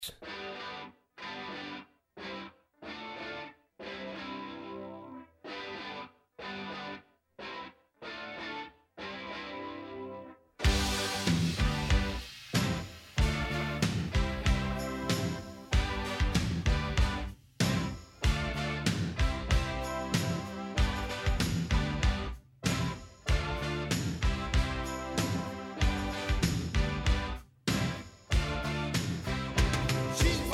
She's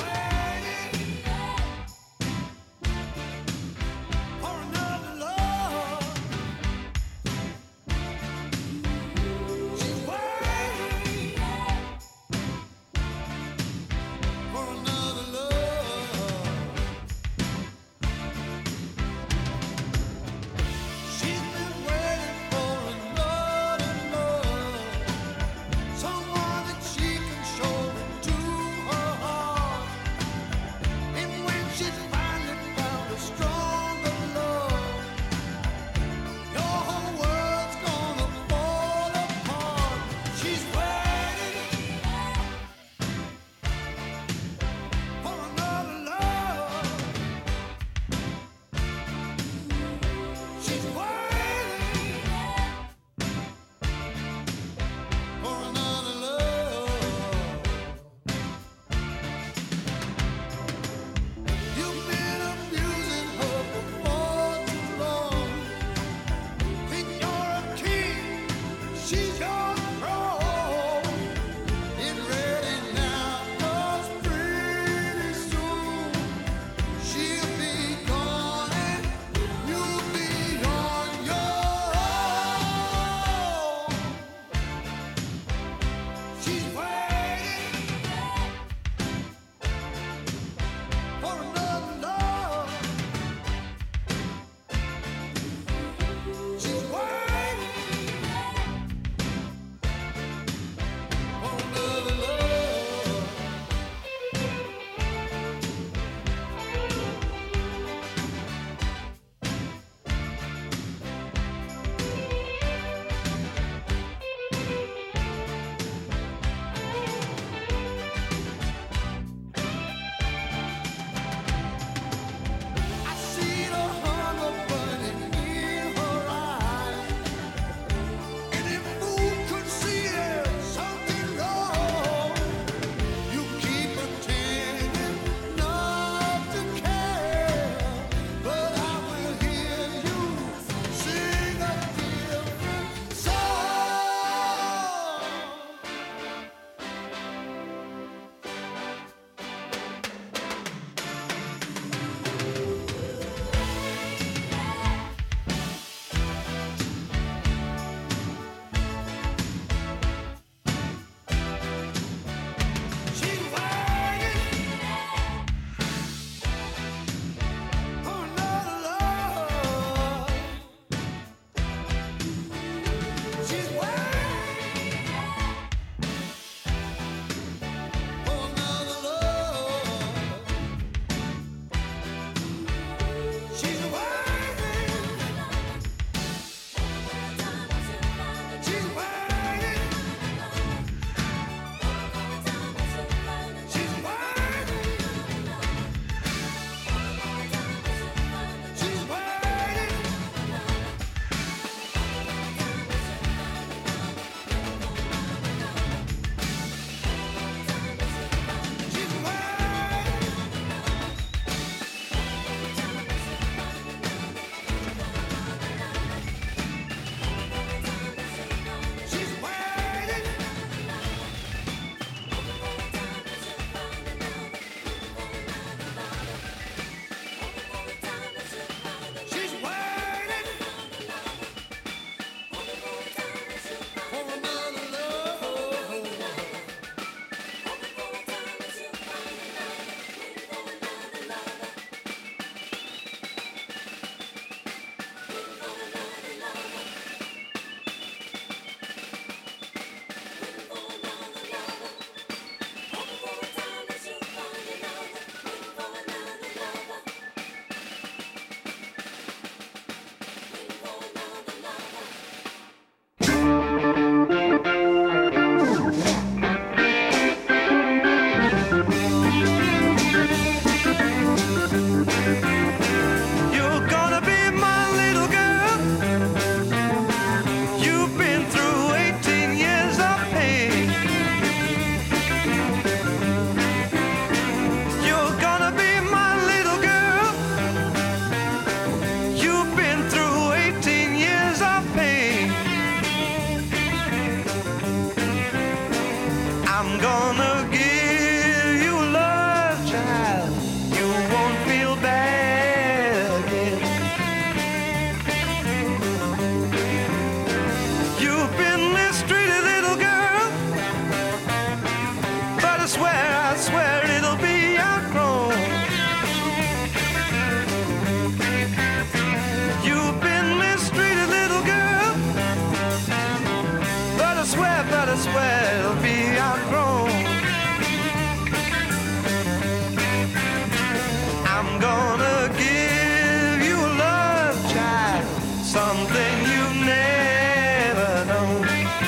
I'm gonna give you a love child, something you've never known.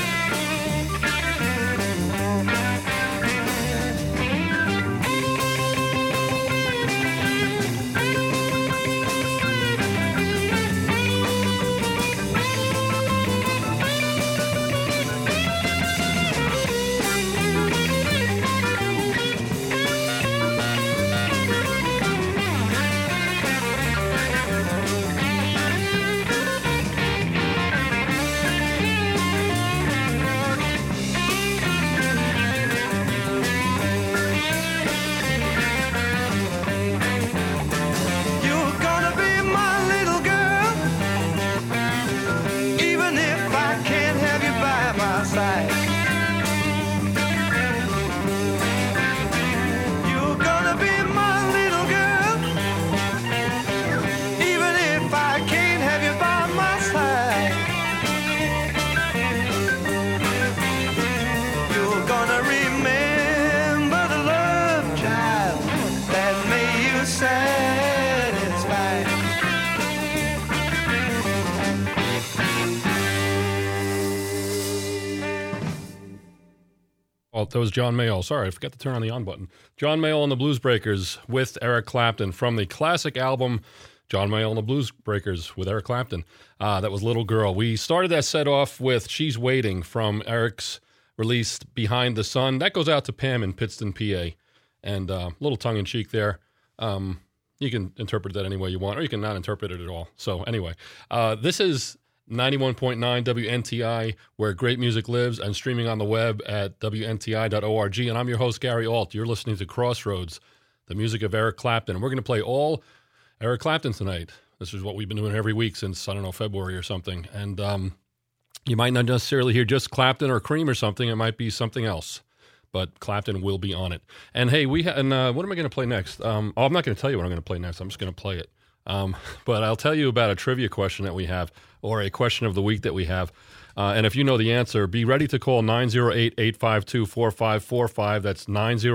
Oh, that was John Mayall. Sorry, I forgot to turn on the on button. John Mayall and the Blues Breakers with Eric Clapton from the classic album John Mayall and the Blues Breakers with Eric Clapton. That was Little Girl. We started that set off with She's Waiting from Eric's release Behind the Sun. That goes out to Pam in Pittston, PA. And a little tongue-in-cheek there. You can interpret that any way you want, or you can not interpret it at all. So anyway, this is 91.9 WNTI, where great music lives, and streaming on the web at WNTI.org. And I'm your host, Gary Alt. You're listening to Crossroads, the music of Eric Clapton. And we're going to play all Eric Clapton tonight. This is what we've been doing every week since, I don't know, February or something. And you might not necessarily hear just Clapton or Cream or something. It might be something else. But Clapton will be on it. And hey, what am I going to play next? I'm not going to tell you what I'm going to play next. I'm just going to play it. But I'll tell you about a trivia question that we have, or a question of the week that we have. And if you know the answer, be ready to call 908-852-4545. That's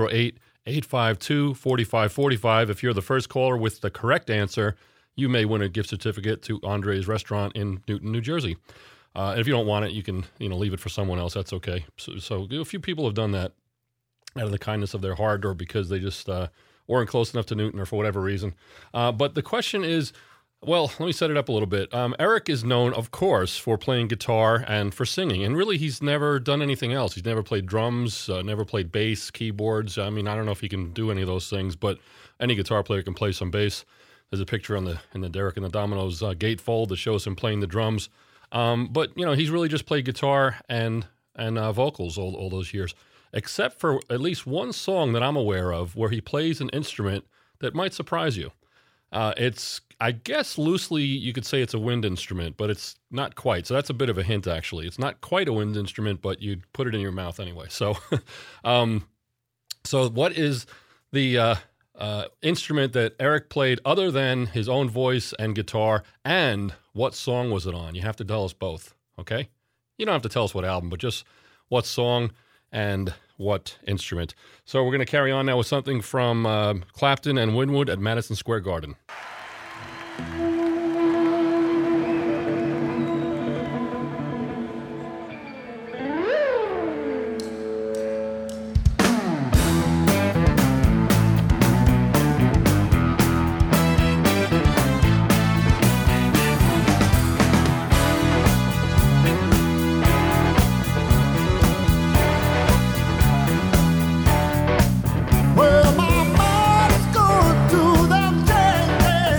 908-852-4545. If you're the first caller with the correct answer, you may win a gift certificate to Andre's Restaurant in Newton, New Jersey. And if you don't want it, you can leave it for someone else. That's okay. So a few people have done that out of the kindness of their heart, or because they just weren't close enough to Newton, or for whatever reason. But the question is, well, let me set it up a little bit. Eric is known, of course, for playing guitar and for singing. And really, he's never done anything else. He's never played drums, never played bass, keyboards. I mean, I don't know if he can do any of those things, but any guitar player can play some bass. There's a picture in the Derek and the Dominoes gatefold that shows him playing the drums. But, he's really just played guitar and vocals all those years, except for at least one song that I'm aware of where he plays an instrument that might surprise you. It's, I guess, loosely you could say it's a wind instrument, but it's not quite. So that's a bit of a hint, actually. It's not quite a wind instrument, but you'd put it in your mouth anyway. So, so what is the instrument that Eric played other than his own voice and guitar, and what song was it on? You have to tell us both, okay? You don't have to tell us what album, but just what song and what instrument. So we're going to carry on now with something from Clapton and Winwood at Madison Square Garden. Well, my body's going through them changes.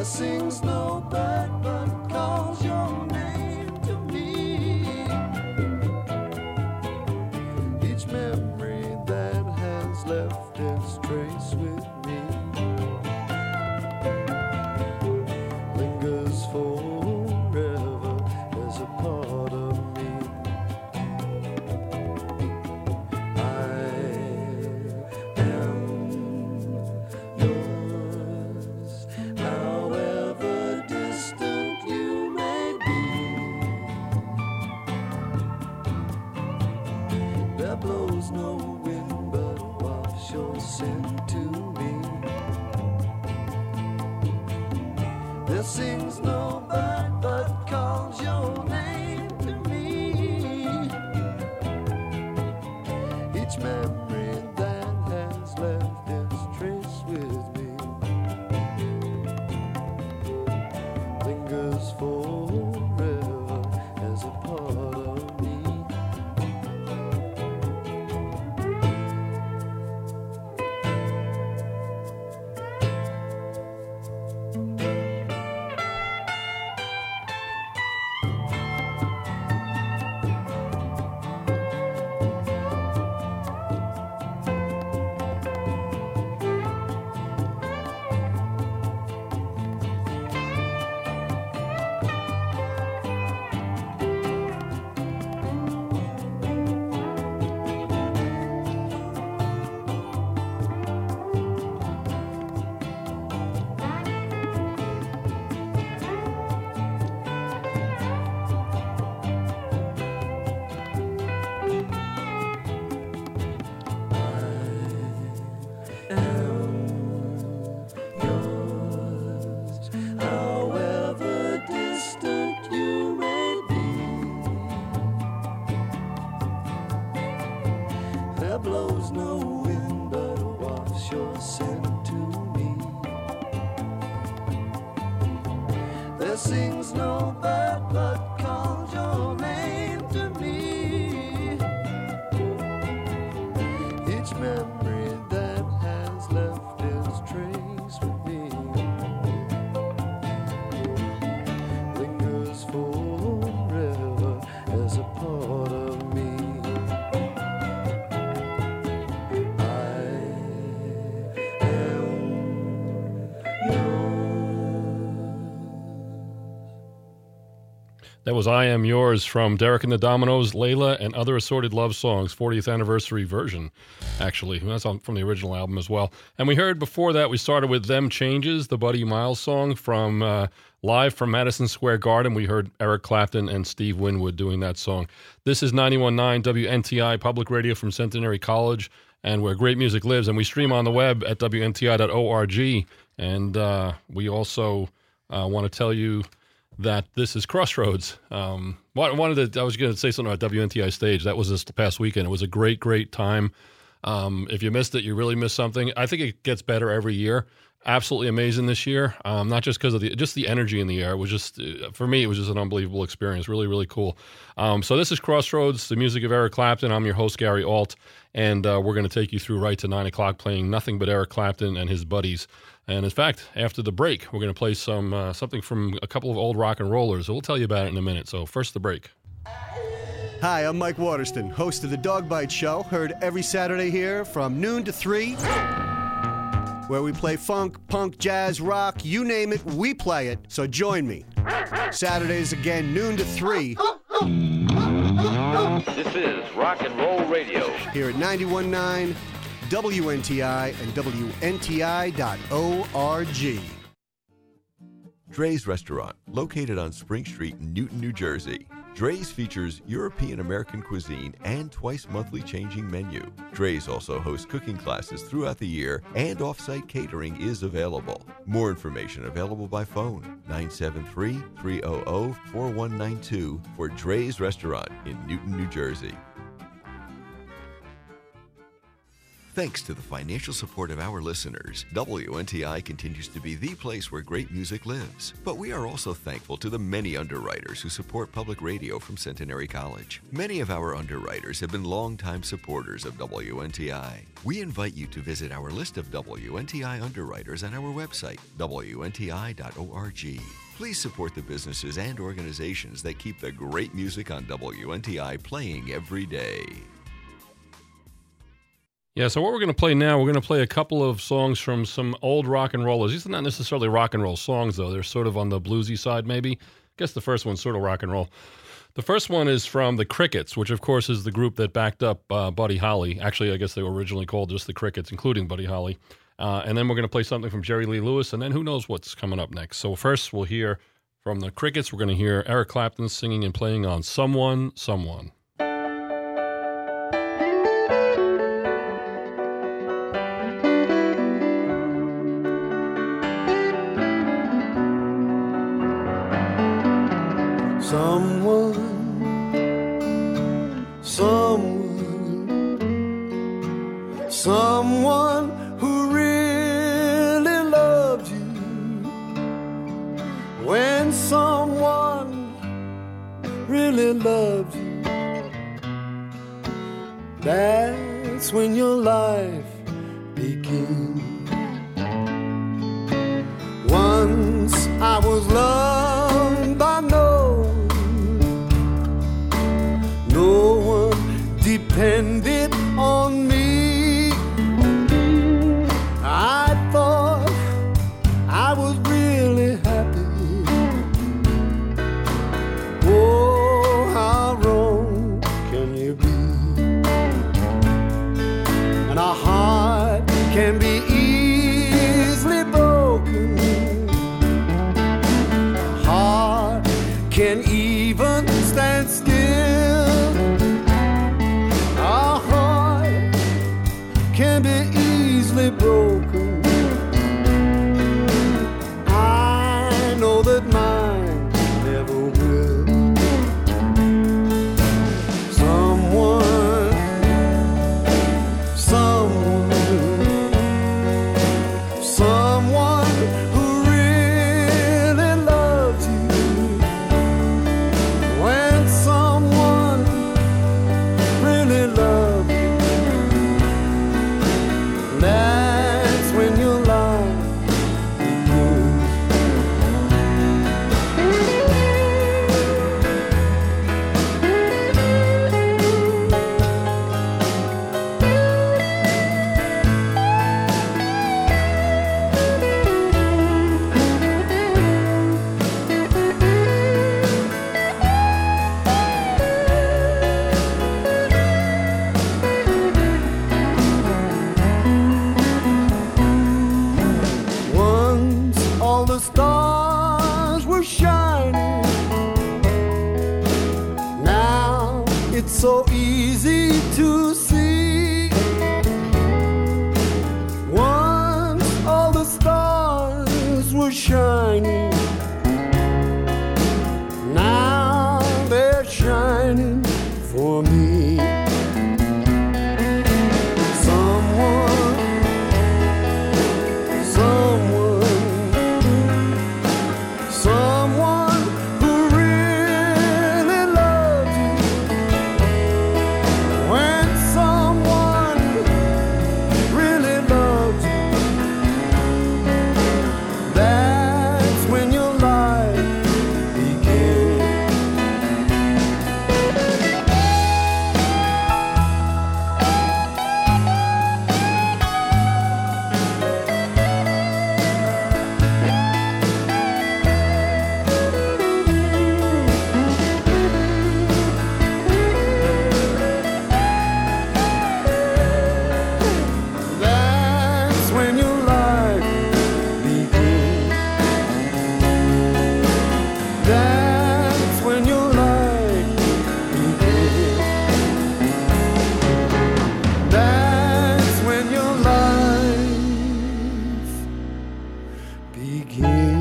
sings no bird but calls your name to me. Each memory that has left its trace with me lingers forever as a part of me. I am yours, however distant you may be. There blows no wind but wafts your scent to me. There sings no bird but calls your name to me. Each memory that has left its trace with me lingers forever as a part of me. Yours, however distant you may be. There blows no wind but wafts your scent to me. There sings no bird but calls your name to me. Each memory that has left its trace with me lingers forever as a part of me. I am That was I Am Yours from Derek and the Dominoes, Layla, and Other Assorted Love Songs, 40th anniversary version, actually. That's from the original album as well. And we heard before that, we started with Them Changes, the Buddy Miles song from live from Madison Square Garden. We heard Eric Clapton and Steve Winwood doing that song. This is 91.9 WNTI, public radio from Centenary College, and where great music lives. And we stream on the web at WNTI.org. And we also want to tell you that this is Crossroads. I was going to say something about WNTI Stage. That was this past weekend. It was a great, great time. If you missed it, you really missed something. I think it gets better every year. Absolutely amazing this year. Not just because of the energy in the air. It was just, for me, it was just an unbelievable experience. Really, really cool. So this is Crossroads, the music of Eric Clapton. I'm your host, Gary Alt, and we're going to take you through right to 9 o'clock playing nothing but Eric Clapton and his buddies. And in fact, after the break, we're going to play something from a couple of old rock and rollers. We'll tell you about it in a minute. So first, the break. Hi, I'm Mike Waterston, host of the Dog Bite Show, heard every Saturday here from noon to 3, where we play funk, punk, jazz, rock, you name it, we play it. So join me. Saturdays again, noon to 3. This is Rock and Roll Radio. Here at 91.9 WNTI and WNTI.org. Dre's Restaurant, located on Spring Street in Newton, New Jersey. Dre's features European-American cuisine and twice-monthly changing menu. Dre's also hosts cooking classes throughout the year, and off-site catering is available. More information available by phone, 973-300-4192 for Dre's Restaurant in Newton, New Jersey. Thanks to the financial support of our listeners, WNTI continues to be the place where great music lives. But we are also thankful to the many underwriters who support public radio from Centenary College. Many of our underwriters have been longtime supporters of WNTI. We invite you to visit our list of WNTI underwriters on our website, WNTI.org. Please support the businesses and organizations that keep the great music on WNTI playing every day. Yeah, so what we're going to play now, we're going to play a couple of songs from some old rock and rollers. These are not necessarily rock and roll songs, though. They're sort of on the bluesy side, maybe. I guess the first one's sort of rock and roll. The first one is from the Crickets, which, of course, is the group that backed up Buddy Holly. Actually, I guess they were originally called just the Crickets, including Buddy Holly. And then we're going to play something from Jerry Lee Lewis, and then who knows what's coming up next. So first, we'll hear from the Crickets. We're going to hear Eric Clapton singing and playing on Someone, Someone. Someone who really loves you. When someone really loves you, that's when your life begins. Once I was loved by no one depended on me. I thought I was really happy. Oh, how wrong can you be? And a heart can be easily broken. A heart can even stand still. A heart can be easily broken. I know that mine never will. Someone who really loves you. When someone really loves you, that's when your life begins. Once all the stars were shining. Now it's so easy to see. Once all the stars were shining. Now they're shining for me. Someone who really loves you. When someone really loves you, that's when your life begins. That's when your life begins. That's when your life begins. That's when your life begins.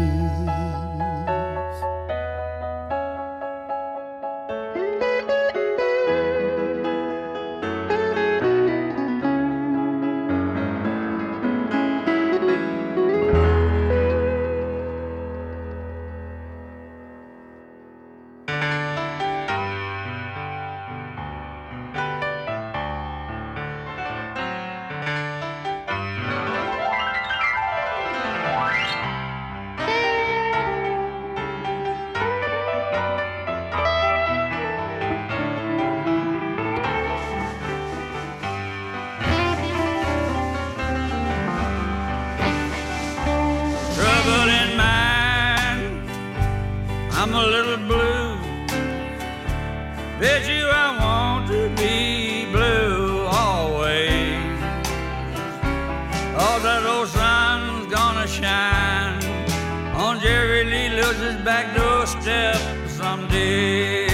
trouble in mind. I'm a little blue. Bet you I want to be blue always. All that old sun's gonna shine on Jerry Lee Lewis's back doorstep someday.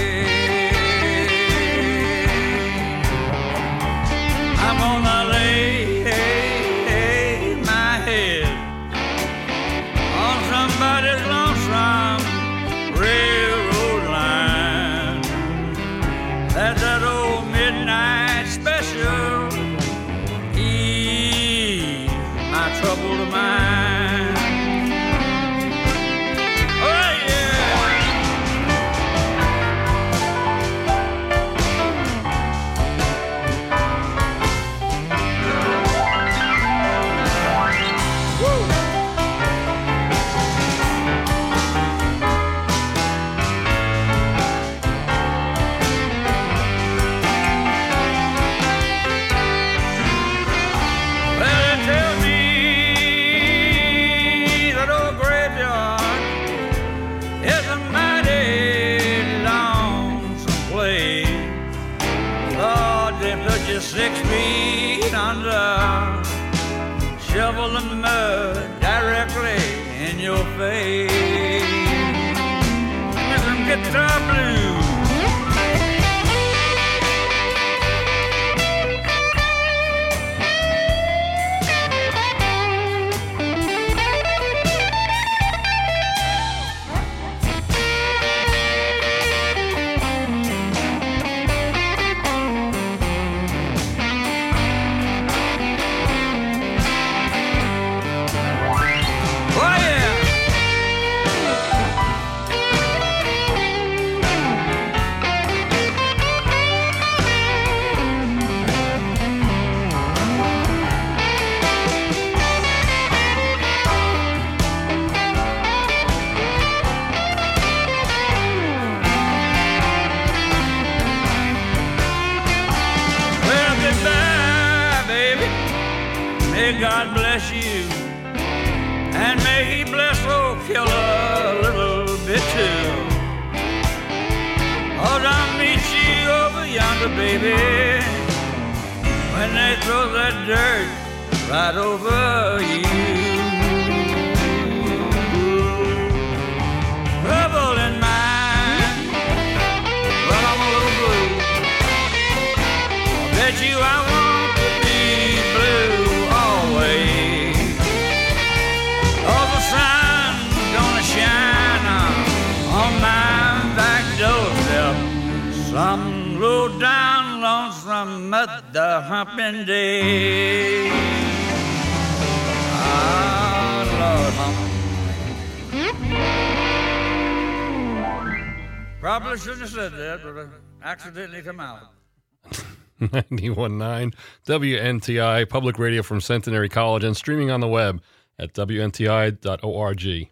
I'm gonna lay my head on somebody's lonesome railroad line. That's that old midnight special. Ease my troubled mind. Oh yeah. Woo. Well, they tell me that old graveyard is a mighty lonesome place. Lord, they put you 6 feet under, shovel the mud directly in your face. Give me some guitar blues. Oh yeah. Well, goodbye, baby. May God bless you. And may he bless old killer a little bit too. Oh, I'll meet you over yonder, baby, when they throw that dirt right over you. Trouble in mind, well, I'm a little blue. I bet you I want to be blue always. All the sun's gonna shine on my back doorstep some low down lonesome mother humping day. Ah, Lord, mama. Probably shouldn't have said that, but I accidentally come out. 91.9 WNTI, public radio from Centenary College, and streaming on the web at WNTI.org.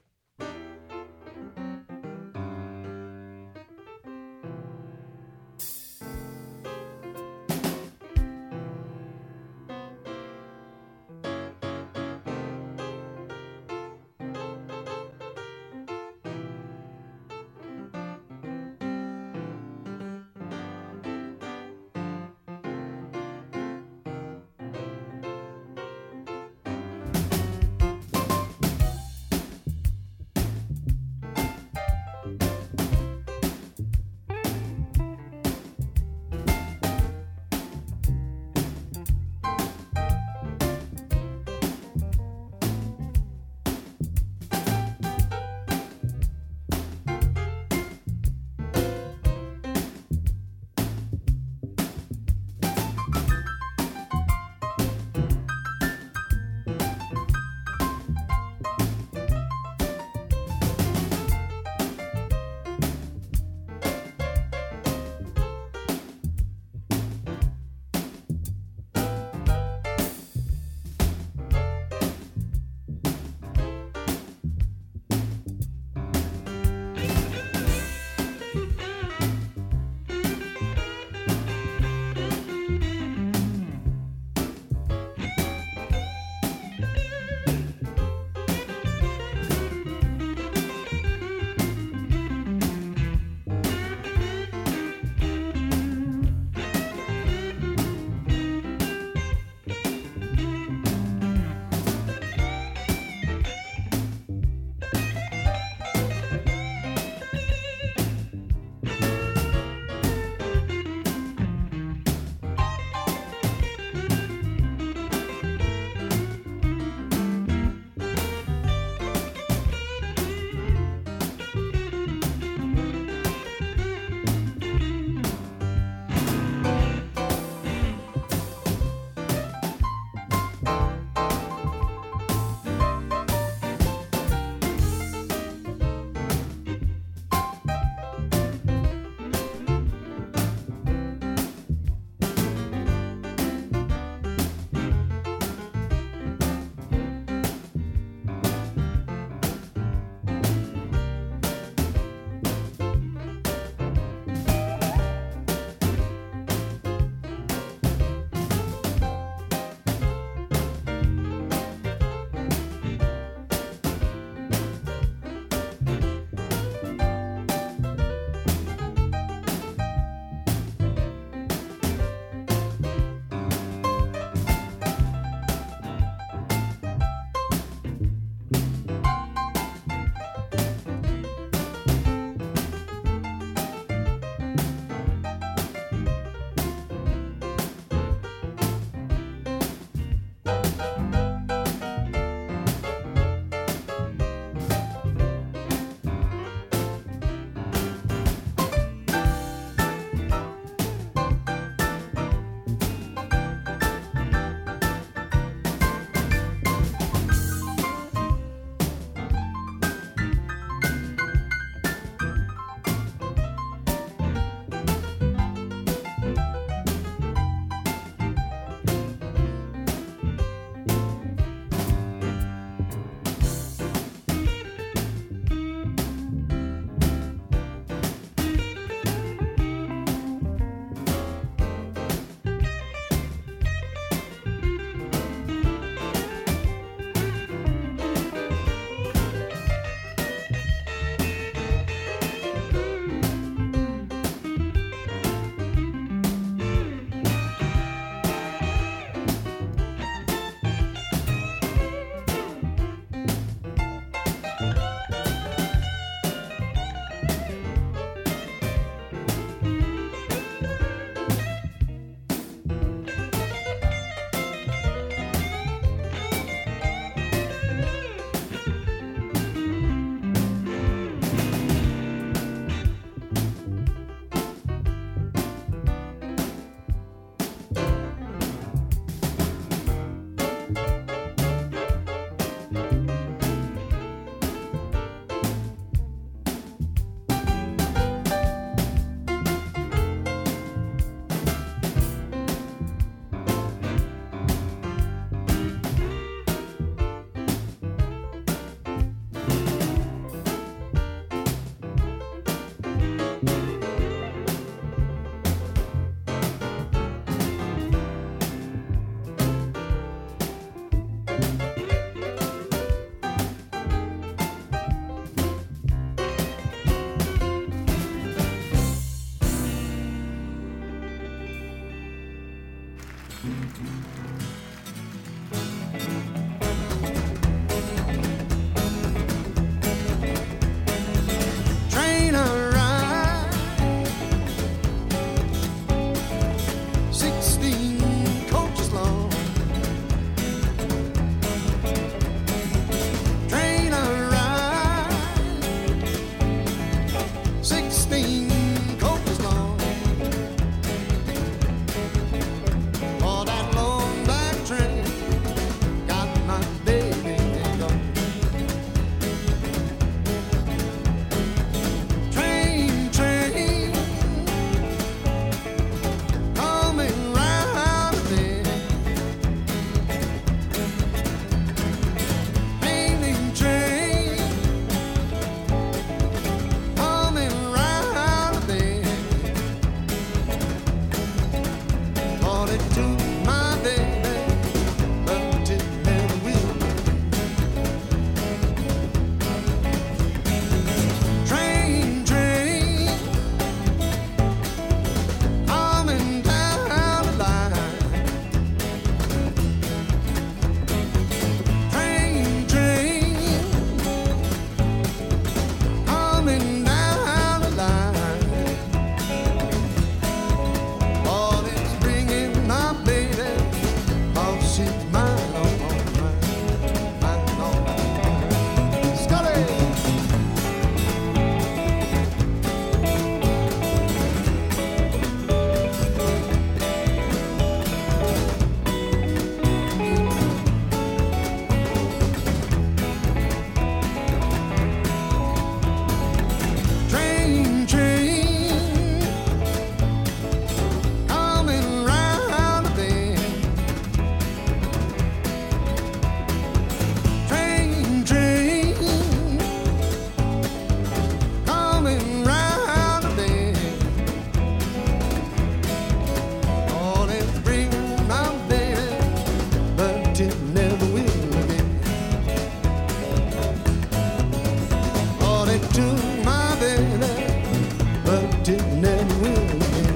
it to my baby, but didn't end well.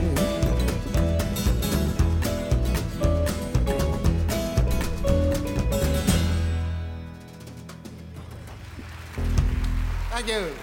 Thank you.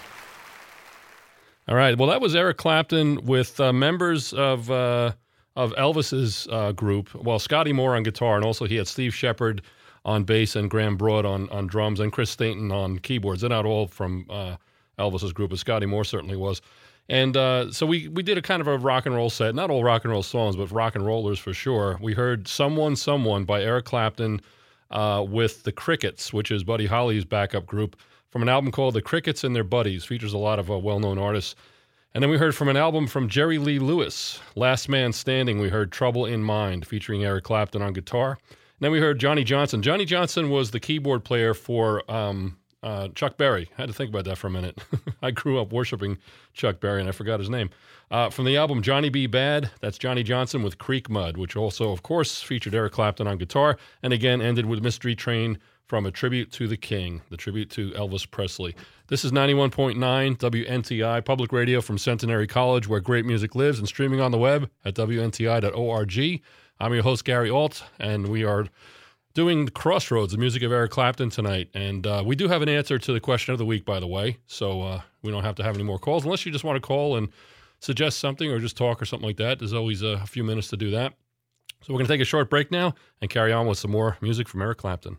All right. Well, that was Eric Clapton with members of Elvis's group. Well, Scotty Moore on guitar, and also he had Steve Shepard on bass and Graham Broad on drums and Chris Stainton on keyboards. They're not all from Elvis's group, but Scotty Moore certainly was. And so we did a kind of a rock and roll set. Not all rock and roll songs, but rock and rollers for sure. We heard Someone, Someone by Eric Clapton with the Crickets, which is Buddy Holly's backup group, from an album called The Crickets and Their Buddies. Features a lot of well-known artists. And then we heard from an album from Jerry Lee Lewis, Last Man Standing. We heard Trouble in Mind, featuring Eric Clapton on guitar. And then we heard Johnny Johnson. Johnny Johnson was the keyboard player for Chuck Berry. I had to think about that for a minute. I grew up worshiping Chuck Berry, and I forgot his name. From the album Johnny B. Bad, that's Johnny Johnson with Creek Mud, which also, of course, featured Eric Clapton on guitar, and again ended with Mystery Train from A Tribute to the King, the tribute to Elvis Presley. This is 91.9 WNTI, public radio from Centenary College, where great music lives, and streaming on the web at WNTI.org. I'm your host, Gary Alt, and we are doing Crossroads, the music of Eric Clapton tonight. And we do have an answer to the question of the week, by the way, so we don't have to have any more calls. Unless you just want to call and suggest something or just talk or something like that, there's always a few minutes to do that. So we're going to take a short break now and carry on with some more music from Eric Clapton.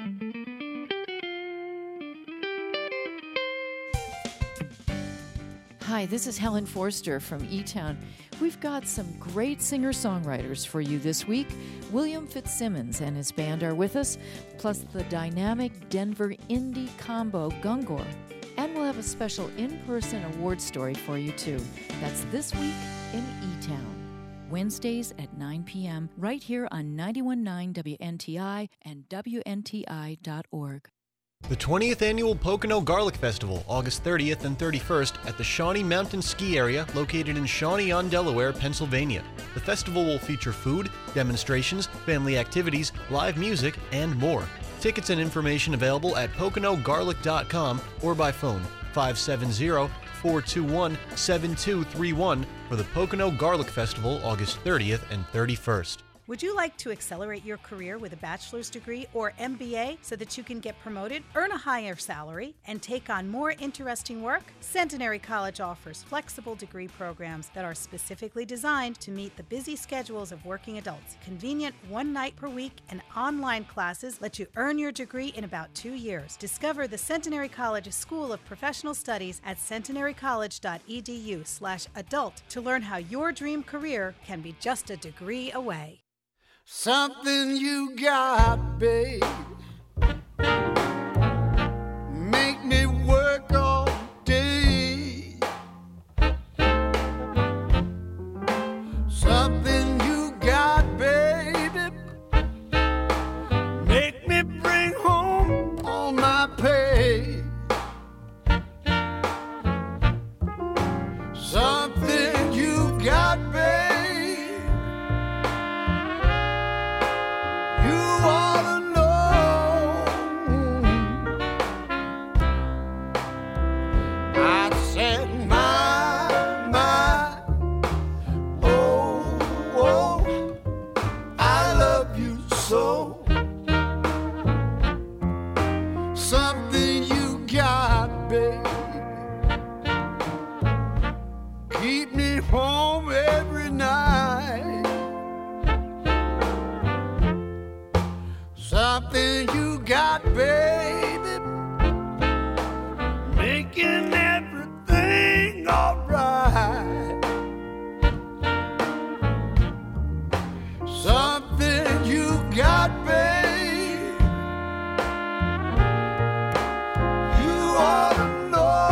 Hi, this is Helen Forster from E-Town. We've got some great singer-songwriters for you this week. William Fitzsimmons and his band are with us, plus the dynamic Denver indie combo Gungor. And we'll have a special in-person award story for you, too. That's this week in E-Town. Wednesdays at 9 p.m. right here on 91.9 WNTI and WNTI.org. The 20th Annual Pocono Garlic Festival, August 30th and 31st at the Shawnee Mountain Ski Area located in Shawnee-on-Delaware, Pennsylvania. The festival will feature food, demonstrations, family activities, live music, and more. Tickets and information available at PoconoGarlic.com or by phone 570-421-7231 for the Pocono Garlic Festival, August 30th and 31st. Would you like to accelerate your career with a bachelor's degree or MBA so that you can get promoted, earn a higher salary, and take on more interesting work? Centenary College offers flexible degree programs that are specifically designed to meet the busy schedules of working adults. Convenient one night per week and online classes let you earn your degree in about 2 years. Discover the Centenary College School of Professional Studies at centenarycollege.edu/adult to learn how your dream career can be just a degree away. Something you got, babe, make me work all day. Something you got, baby, make me bring home all my pay. Something you got, babe, home every night. Something you got, baby, making everything alright. Something you got, baby, you ought to know.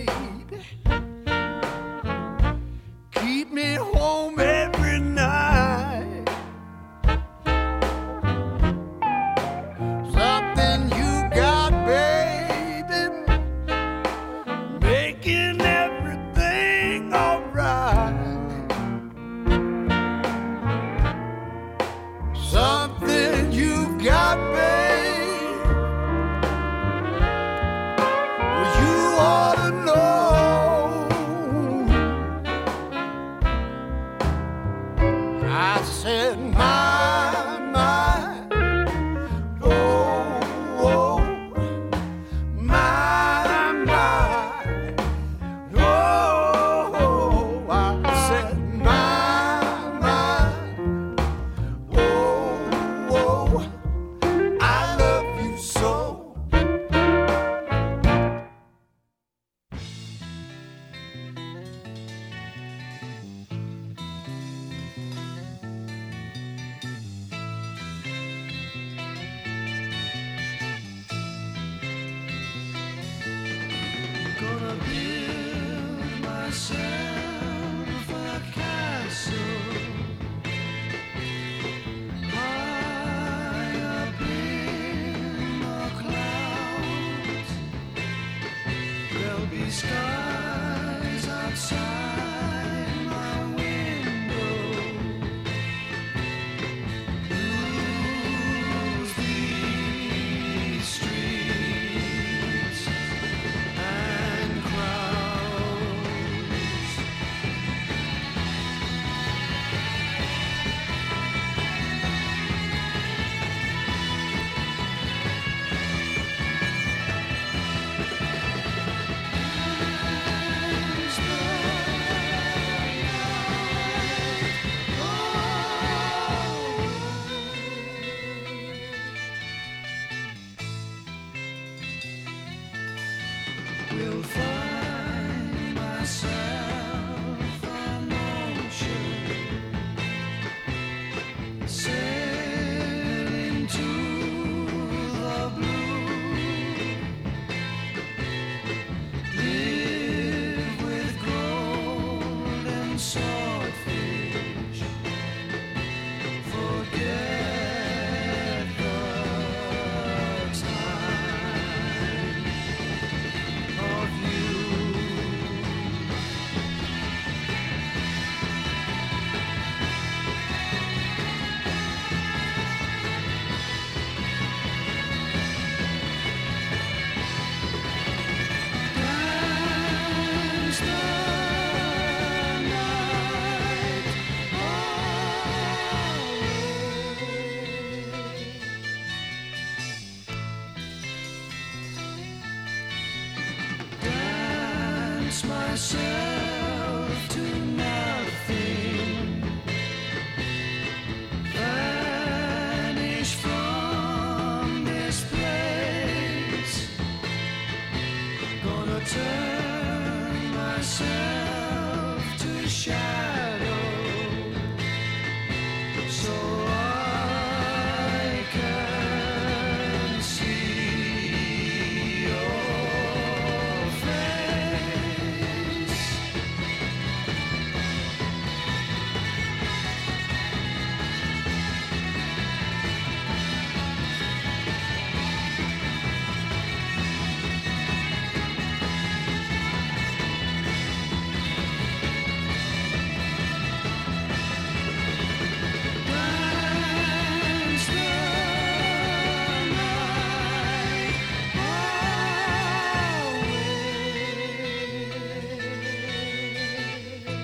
maid. Keep me home every night. Something you got, baby, making everything alright. Something you got, babe, well, you ought to know. I said, my, oh, oh, my, oh, I said, my, oh, I love you so. Gonna build myself a castle high up in the clouds. There'll be skies outside my window. Lose these streets and crowds. Will find myself on ocean, sailing to the blue, live with gold and swordfish, forget the time of you. Dance the night away. Dance myself to nothing. Vanish from this place. Gonna turn myself to shadow so I can see your face. Dance the night away.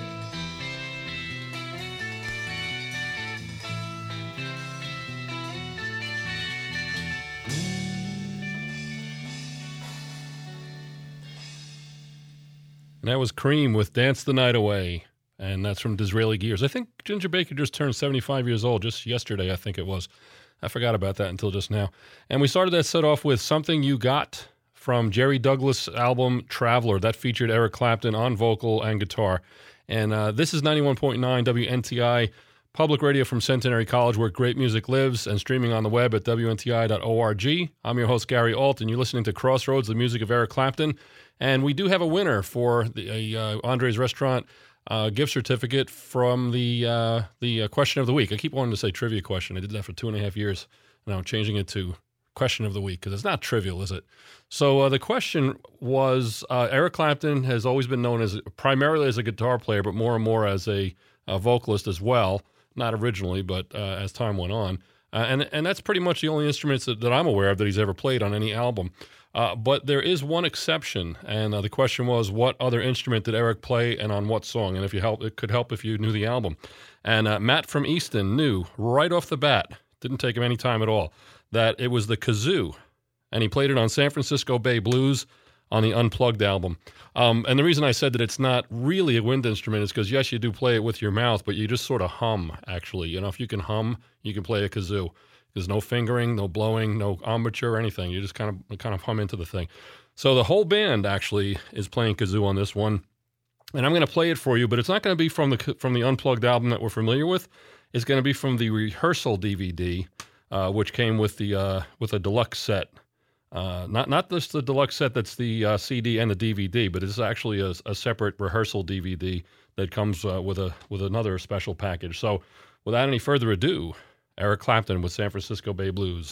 And that was Cream with Dance the Night Away. And that's from Disraeli Gears. I think Ginger Baker just turned 75 years old just yesterday, I think it was. I forgot about that until just now. And we started that set off with Something You Got from Jerry Douglas' album Traveler. That featured Eric Clapton on vocal and guitar. And this is 91.9 WNTI public radio from Centenary College, where great music lives, and streaming on the web at WNTI.org. I'm your host, Gary Alt, and you're listening to Crossroads, the music of Eric Clapton. And we do have a winner for the Andre's Restaurant gift certificate from the question of the week. I keep wanting to say trivia question. I did that for 2.5 years, and I'm changing it to question of the week because it's not trivial, is it? So the question was, Eric Clapton has always been known as primarily as a guitar player, but more and more as a vocalist as well. Not originally, but as time went on. And that's pretty much the only instruments that I'm aware of that he's ever played on any album. But there is one exception, and the question was, what other instrument did Eric play and on what song? And it could help if you knew the album. And Matt from Easton knew right off the bat, didn't take him any time at all, that it was the kazoo. And he played it on San Francisco Bay Blues on the Unplugged album. And the reason I said that it's not really a wind instrument is because, yes, you do play it with your mouth, but you just sort of hum, actually. You know, if you can hum, you can play a kazoo. There's no fingering, no blowing, no embouchure or anything. You just kind of hum into the thing. So the whole band actually is playing kazoo on this one. And I'm going to play it for you, but it's not going to be from the Unplugged album that we're familiar with. It's going to be from the rehearsal DVD, which came with a deluxe set. Not just the deluxe set that's the CD and the DVD, but it's actually a separate rehearsal DVD that comes with another special package. So without any further ado, Eric Clapton with San Francisco Bay Blues.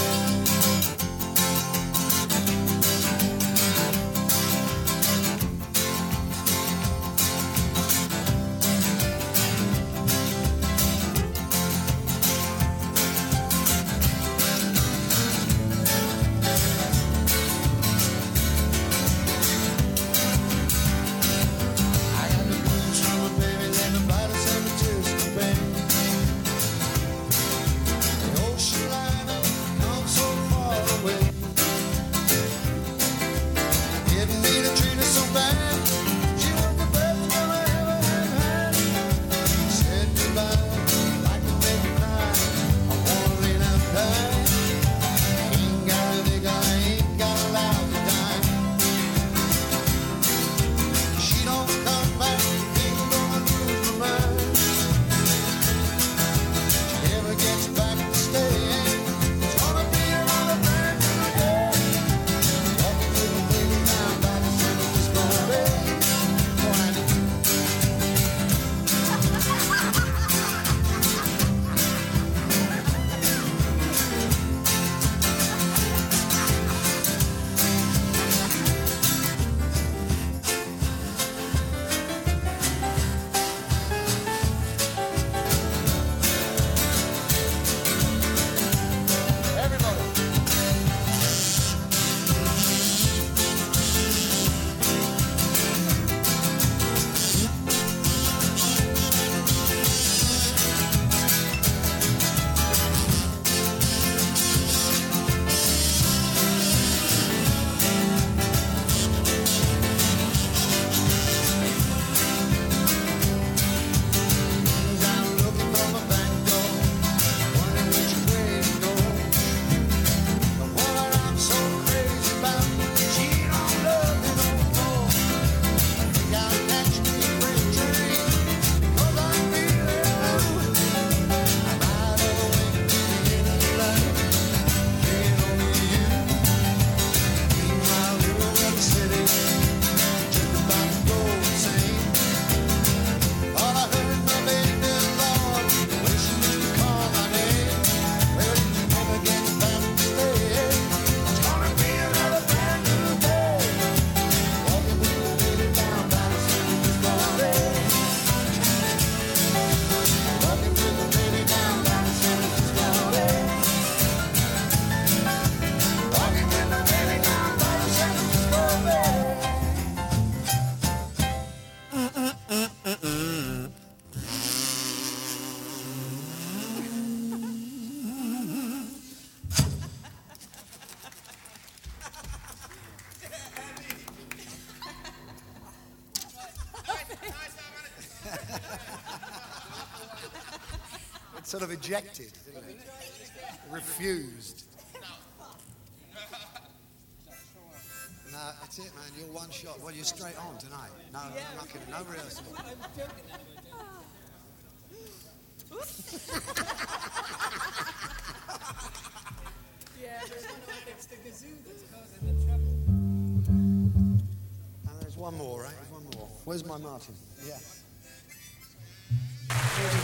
Sort of ejected, isn't it? Refused. No, that's it, man. You're one shot. Well, you're straight on tonight. No, I'm not kidding. No rehearsal. Yeah, there's one line, it's the kazoo that's causing the trouble. And there's one more, right? There's one more. Where's my Martin? Yeah. Here's a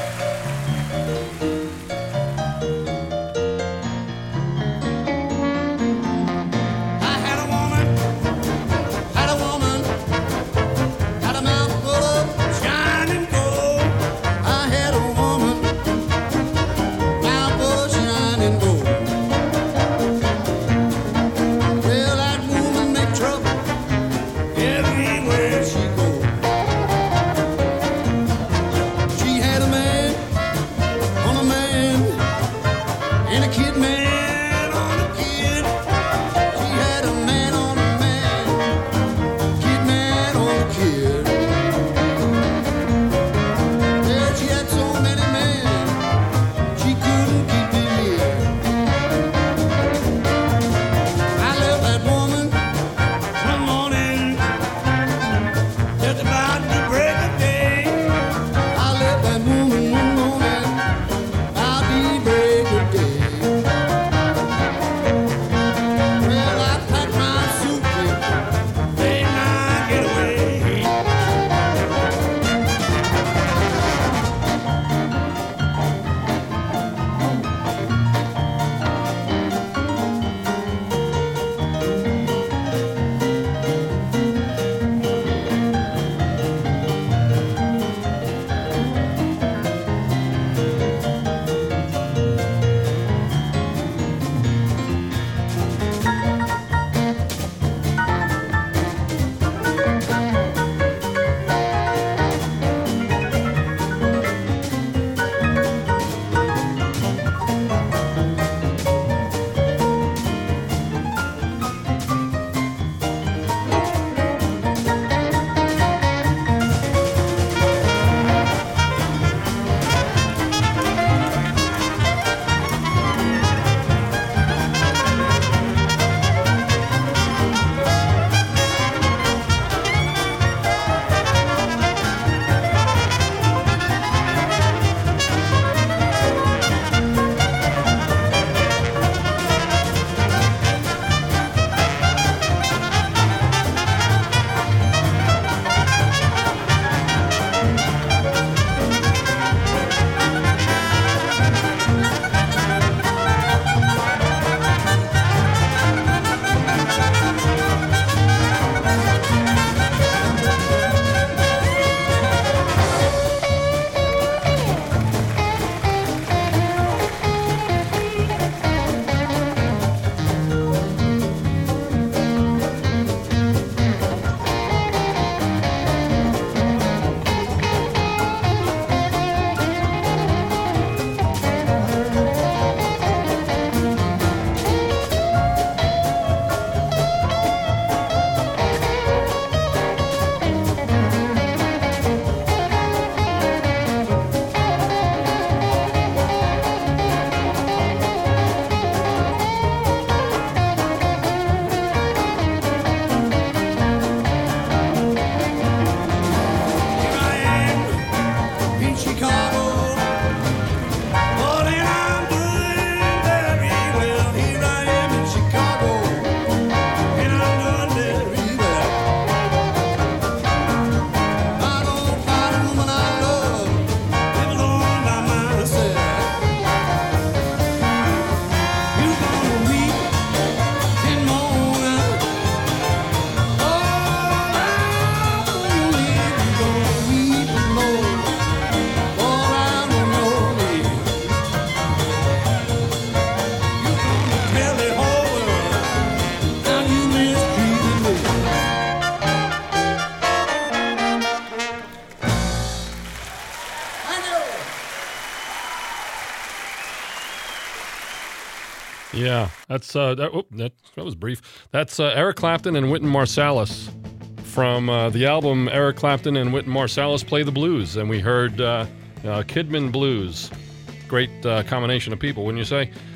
Yeah, that's that was brief. That's Eric Clapton and Wynton Marsalis from the album Eric Clapton and Wynton Marsalis Play the Blues, and we heard Kidman Blues. Great combination of people, wouldn't you say?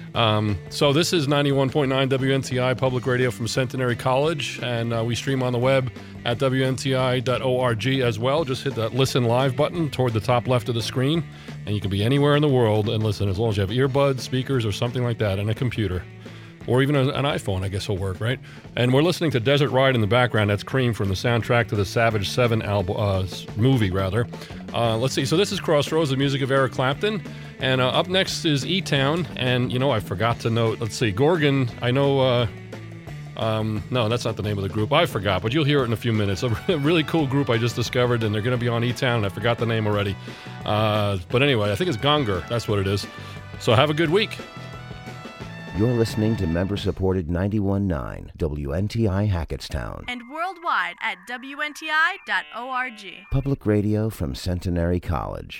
So this is 91.9 WNTI Public Radio from Centenary College, and we stream on the web at WNTI.org as well. Just hit that Listen Live button toward the top left of the screen, and you can be anywhere in the world and listen as long as you have earbuds, speakers, or something like that, and a computer. Or even an iPhone, I guess, will work, right? And we're listening to Desert Ride in the background. That's Cream from the soundtrack to the Savage 7 movie, rather. Let's see. So this is Crossroads, the music of Eric Clapton. And up next is E-Town. And, I forgot to note, let's see, Gorgon, I know, no, that's not the name of the group. I forgot, but you'll hear it in a few minutes. A really cool group I just discovered, and they're going to be on E-Town, and I forgot the name already. But anyway, I think it's Gonger. That's what it is. So have a good week. You're listening to member-supported 91.9 WNTI Hackettstown. And worldwide at WNTI.org. Public radio from Centenary College.